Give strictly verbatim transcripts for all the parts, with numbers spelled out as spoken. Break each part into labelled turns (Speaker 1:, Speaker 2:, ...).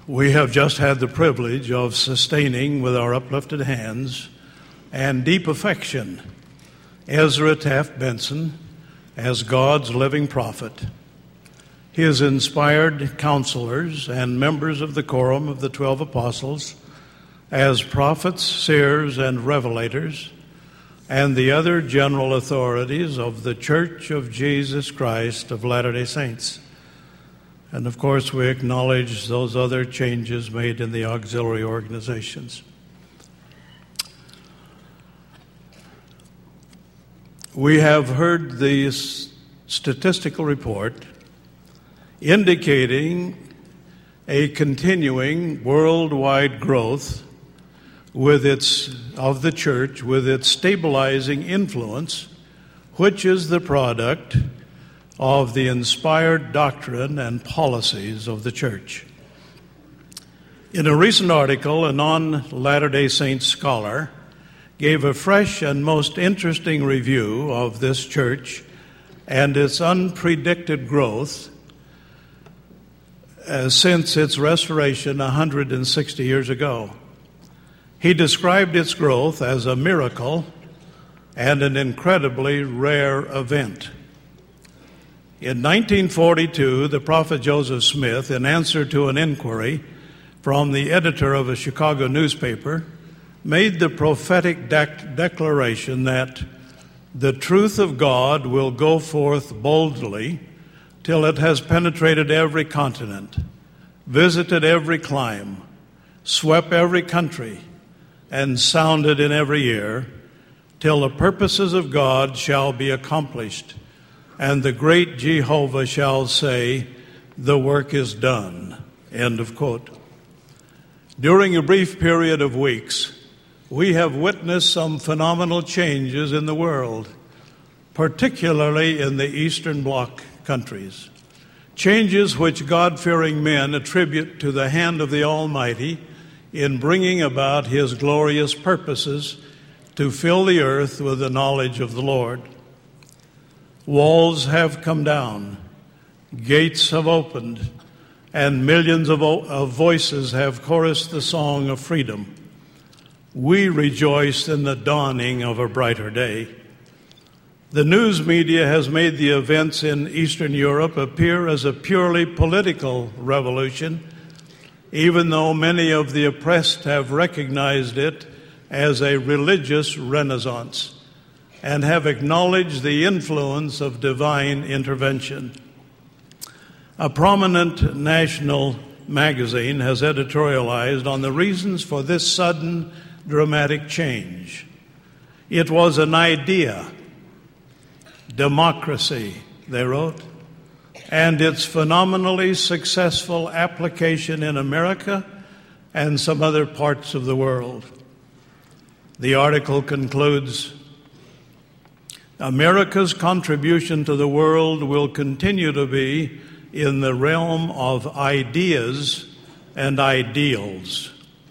Speaker 1: We have just had the privilege of sustaining with our uplifted hands and deep affection Ezra Taft Benson as God's living prophet. His inspired counselors and members of the quorum of the twelve apostles as prophets, seers, and revelators, and the other general authorities of the Church of Jesus Christ of Latter-day Saints. And of course, we acknowledge those other changes made in the auxiliary organizations. We have heard the statistical report indicating a continuing worldwide growth with its of the church with its stabilizing influence, which is the product of the inspired doctrine and policies of the church. In a recent article, a non-Latter-day Saints scholar gave a fresh and most interesting review of this church and its unpredicted growth uh, since its restoration one hundred sixty years ago. He described its growth as a miracle and an incredibly rare event. In nineteen forty-two, the prophet Joseph Smith, in answer to an inquiry from the editor of a Chicago newspaper, made the prophetic dec- declaration that the truth of God will go forth boldly till it has penetrated every continent, visited every clime, swept every country, and sounded in every ear, till the purposes of God shall be accomplished, and the great Jehovah shall say, the work is done. End of quote. During a brief period of weeks, we have witnessed some phenomenal changes in the world, particularly in the Eastern Bloc countries. Changes which God-fearing men attribute to the hand of the Almighty in bringing about His glorious purposes to fill the earth with the knowledge of the Lord. Walls have come down, gates have opened, and millions of, of voices have chorused the song of freedom. We rejoice in the dawning of a brighter day. The news media has made the events in Eastern Europe appear as a purely political revolution, even though many of the oppressed have recognized it as a religious renaissance and have acknowledged the influence of divine intervention. A prominent national magazine has editorialized on the reasons for this sudden dramatic change. It was an idea, democracy, they wrote, and its phenomenally successful application in America and some other parts of the world. The article concludes, America's contribution to the world will continue to be in the realm of ideas and ideals.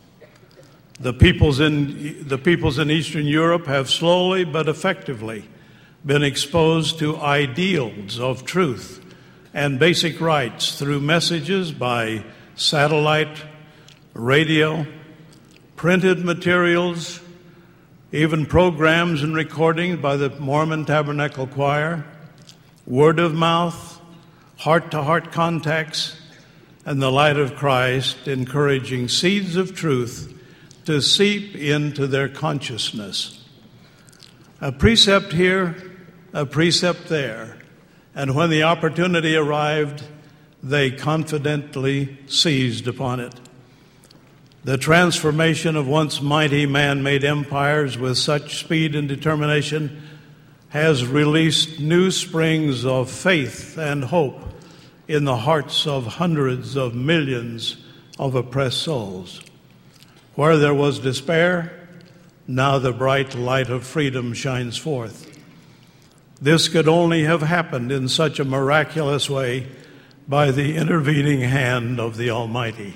Speaker 1: The peoples in, the peoples in Eastern Europe have slowly but effectively been exposed to ideals of truth and basic rights through messages by satellite, radio, printed materials, even programs and recordings by the Mormon Tabernacle Choir, word of mouth, heart-to-heart contacts, and the light of Christ encouraging seeds of truth to seep into their consciousness. A precept here, a precept there, and when the opportunity arrived, they confidently seized upon it. The transformation of once mighty man-made empires with such speed and determination has released new springs of faith and hope in the hearts of hundreds of millions of oppressed souls. Where there was despair, now the bright light of freedom shines forth. This could only have happened in such a miraculous way by the intervening hand of the Almighty.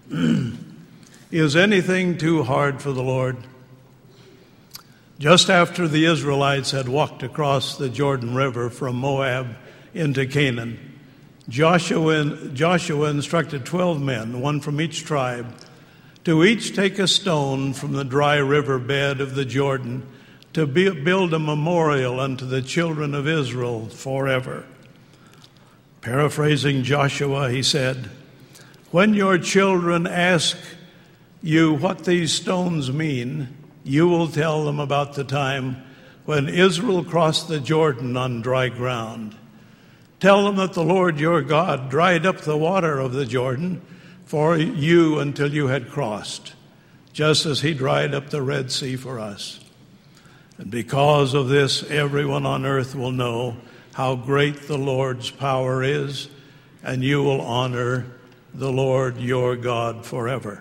Speaker 1: Is anything too hard for the Lord? Just after the Israelites had walked across the Jordan River from Moab into Canaan, Joshua, Joshua instructed twelve men, one from each tribe, to each take a stone from the dry river bed of the Jordan to be, build a memorial unto the children of Israel forever. Paraphrasing Joshua, he said, "When your children ask you what these stones mean, you will tell them about the time when Israel crossed the Jordan on dry ground. Tell them that the Lord your God dried up the water of the Jordan for you until you had crossed, just as he dried up the Red Sea for us. And because of this, everyone on earth will know how great the Lord's power is, and you will honor the Lord your God forever."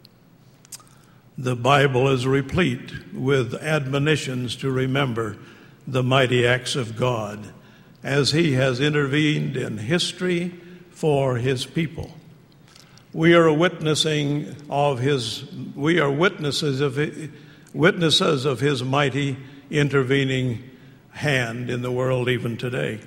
Speaker 1: The Bible is replete with admonitions to remember the mighty acts of God as he has intervened in history for his people. We are witnessing of his we are witnesses of witnesses of his mighty intervening hand in the world even today.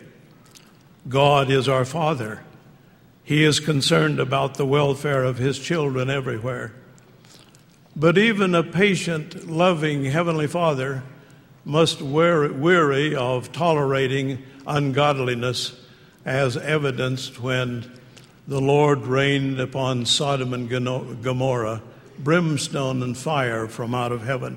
Speaker 1: God is our Father. He is concerned about the welfare of his children everywhere. But even a patient, loving Heavenly Father must weary of tolerating ungodliness, as evidenced when the Lord rained upon Sodom and Gomorrah brimstone and fire from out of heaven.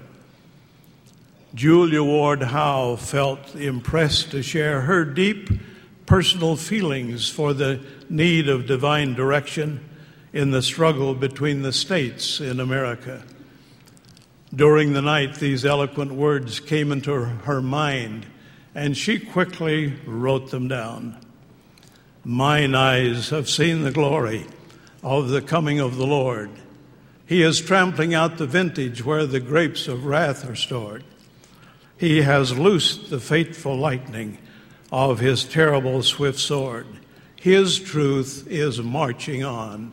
Speaker 1: Julia Ward Howe felt impressed to share her deep personal feelings for the need of divine direction in the struggle between the states in America. During the night, these eloquent words came into her mind, and she quickly wrote them down. "Mine eyes have seen the glory of the coming of the Lord. He is trampling out the vintage where the grapes of wrath are stored. He has loosed the fateful lightning of his terrible swift sword. His truth is marching on.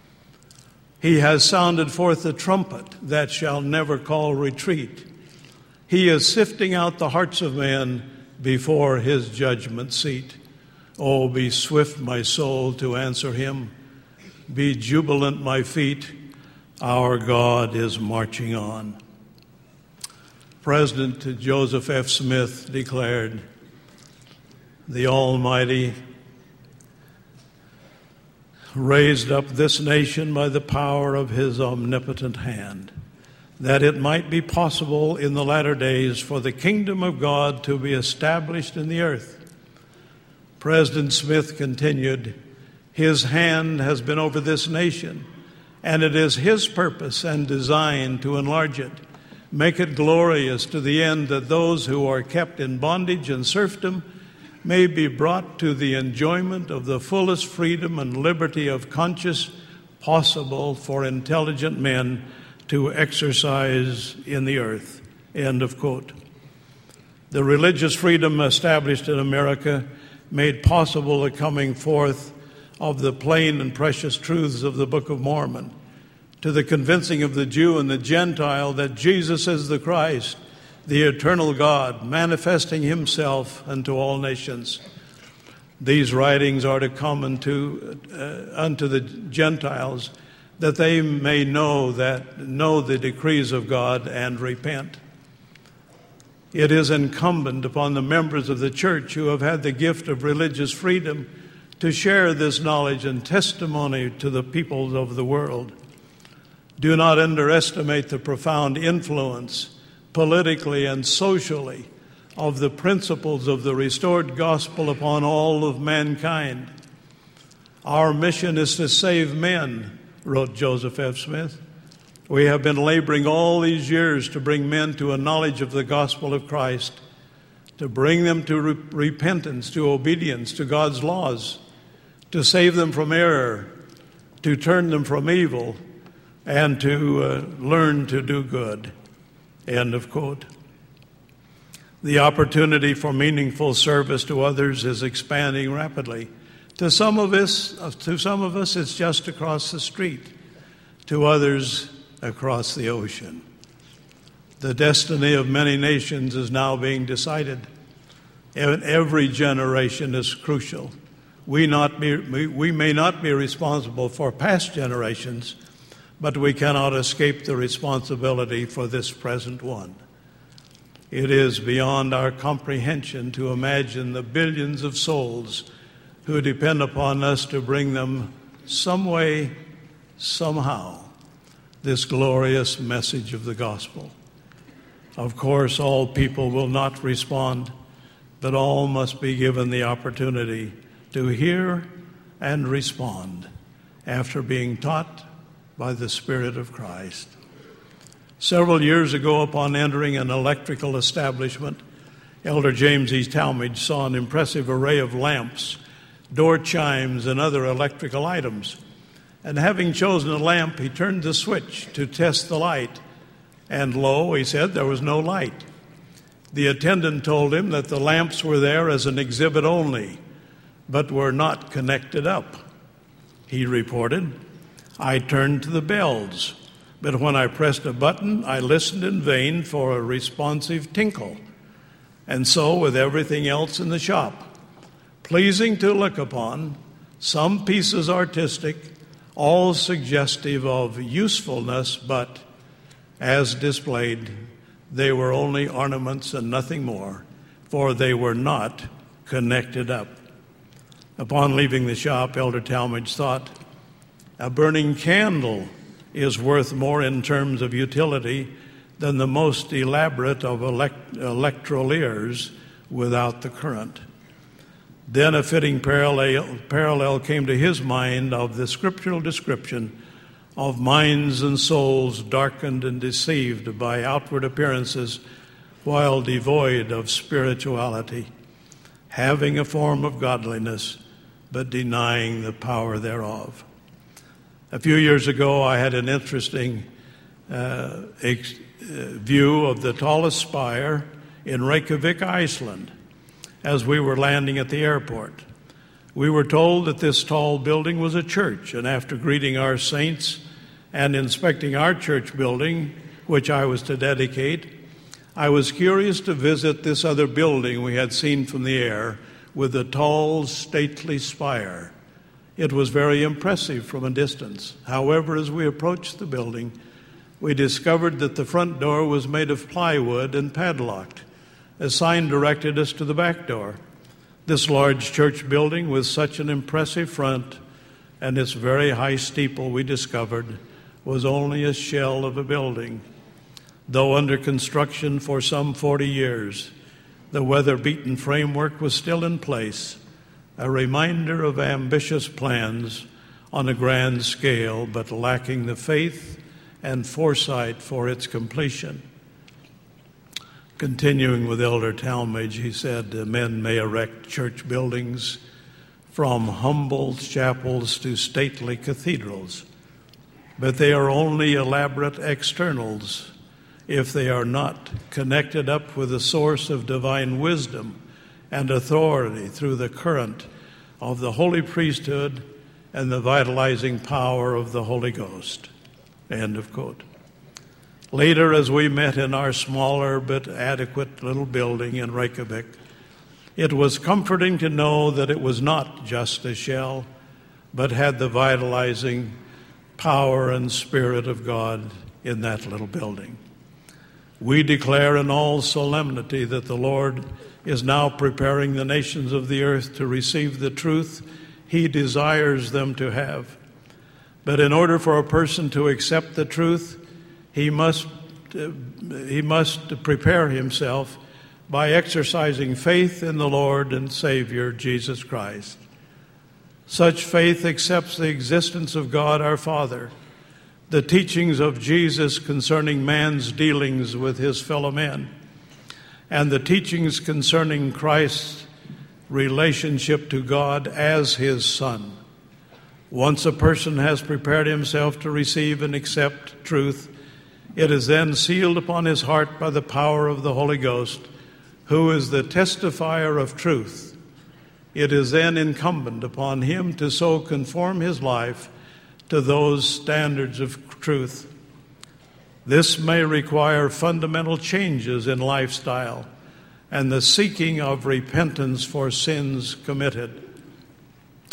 Speaker 1: He has sounded forth the trumpet that shall never call retreat. He is sifting out the hearts of men before his judgment seat. Oh, be swift, my soul, to answer him. Be jubilant, my feet. Our God is marching on." President Joseph F. Smith declared, "The Almighty raised up this nation by the power of his omnipotent hand, that it might be possible in the latter days for the kingdom of God to be established in the earth." President Smith continued, "His hand has been over this nation, and it is his purpose and design to enlarge it, make it glorious to the end that those who are kept in bondage and serfdom may be brought to the enjoyment of the fullest freedom and liberty of conscience possible for intelligent men to exercise in the earth." End of quote. The religious freedom established in America made possible the coming forth of the plain and precious truths of the Book of Mormon, to the convincing of the Jew and the Gentile that Jesus is the Christ, the eternal God, manifesting himself unto all nations. These writings are to come unto, uh, unto the Gentiles, that they may know that know the decrees of God and repent. It is incumbent upon the members of the church who have had the gift of religious freedom to share this knowledge and testimony to the peoples of the world. Do not underestimate the profound influence, politically and socially, of the principles of the restored gospel upon all of mankind. "Our mission is to save men," wrote Joseph F. Smith. "We have been laboring all these years to bring men to a knowledge of the gospel of Christ, to bring them to re- repentance, to obedience to God's laws, to save them from error, to turn them from evil, and to uh, learn to do good." End of quote. The opportunity for meaningful service to others is expanding rapidly. To some of us, to some of us, it's just across the street. To others, across the ocean. The destiny of many nations is now being decided. Every generation is crucial. we not be we, we may not be responsible for past generations, but we cannot escape the responsibility for this present one. It is beyond our comprehension to imagine the billions of souls who depend upon us to bring them some way, somehow, this glorious message of the gospel. Of course, all people will not respond, but all must be given the opportunity to hear and respond after being taught by the Spirit of Christ. Several years ago, upon entering an electrical establishment, Elder James E. Talmage saw an impressive array of lamps, door chimes, and other electrical items. And having chosen a lamp, he turned the switch to test the light. And lo, he said, there was no light. The attendant told him that the lamps were there as an exhibit only, but were not connected up. He reported, I turned to the bells, but when I pressed a button, I listened in vain for a responsive tinkle. And so with everything else in the shop, pleasing to look upon, some pieces artistic, all suggestive of usefulness, but as displayed, they were only ornaments and nothing more, for they were not connected up. Upon leaving the shop, Elder Talmage thought, a burning candle is worth more in terms of utility than the most elaborate of elect- electroliers without the current. Then a fitting parallel, parallel came to his mind of the scriptural description of minds and souls darkened and deceived by outward appearances while devoid of spirituality, having a form of godliness but denying the power thereof. A few years ago, I had an interesting uh, ex- uh, view of the tallest spire in Reykjavik, Iceland, as we were landing at the airport. We were told that this tall building was a church, and after greeting our saints and inspecting our church building, which I was to dedicate, I was curious to visit this other building we had seen from the air with a tall, stately spire. It was very impressive from a distance. However, as we approached the building, we discovered that the front door was made of plywood and padlocked. A sign directed us to the back door. This large church building with such an impressive front and its very high steeple, we discovered, was only a shell of a building. Though under construction for some forty years, the weather-beaten framework was still in place, a reminder of ambitious plans on a grand scale, but lacking the faith and foresight for its completion. Continuing with Elder Talmage, he said, men may erect church buildings from humble chapels to stately cathedrals, but they are only elaborate externals if they are not connected up with the source of divine wisdom and authority through the current of the holy priesthood and the vitalizing power of the Holy Ghost. End of quote. Later, as we met in our smaller but adequate little building in Reykjavik, it was comforting to know that it was not just a shell, but had the vitalizing power and Spirit of God in that little building. We declare in all solemnity that the Lord is now preparing the nations of the earth to receive the truth He desires them to have. But in order for a person to accept the truth, he must uh, he must prepare himself by exercising faith in the Lord and Savior, Jesus Christ. Such faith accepts the existence of God our Father, the teachings of Jesus concerning man's dealings with his fellow men, and the teachings concerning Christ's relationship to God as his Son. Once a person has prepared himself to receive and accept truth, it is then sealed upon his heart by the power of the Holy Ghost, who is the testifier of truth. It is then incumbent upon him to so conform his life to those standards of truth. This may require fundamental changes in lifestyle and the seeking of repentance for sins committed.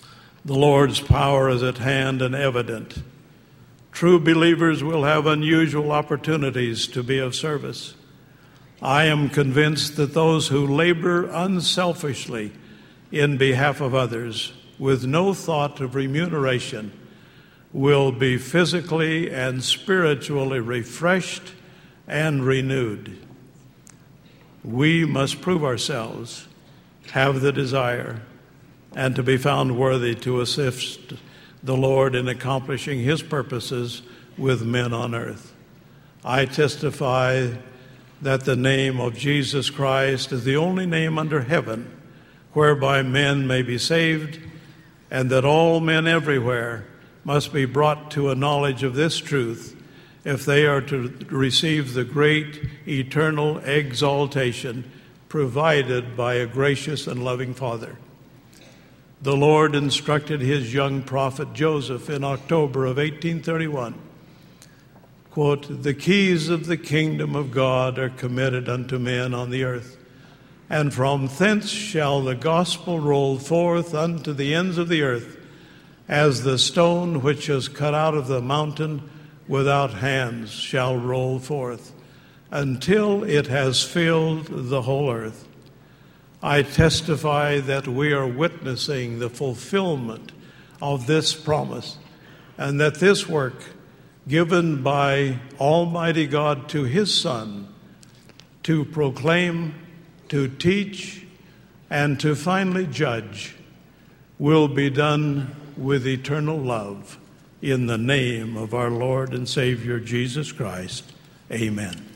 Speaker 1: The Lord's power is at hand and evident. True believers will have unusual opportunities to be of service. I am convinced that those who labor unselfishly in behalf of others with no thought of remuneration will be physically and spiritually refreshed and renewed. We must prove ourselves, have the desire, and to be found worthy to assist the Lord in accomplishing his purposes with men on earth. I testify that the name of Jesus Christ is the only name under heaven whereby men may be saved, and that all men everywhere must be brought to a knowledge of this truth if they are to receive the great eternal exaltation provided by a gracious and loving Father. The Lord instructed his young prophet Joseph in October of eighteen thirty-one, quote, "The keys of the kingdom of God are committed unto men on the earth, and from thence shall the gospel roll forth unto the ends of the earth, as the stone which is cut out of the mountain without hands shall roll forth, until it has filled the whole earth." I testify that we are witnessing the fulfillment of this promise, and that this work given by Almighty God to his Son to proclaim, to teach, and to finally judge will be done with eternal love in the name of our Lord and Savior Jesus Christ. Amen.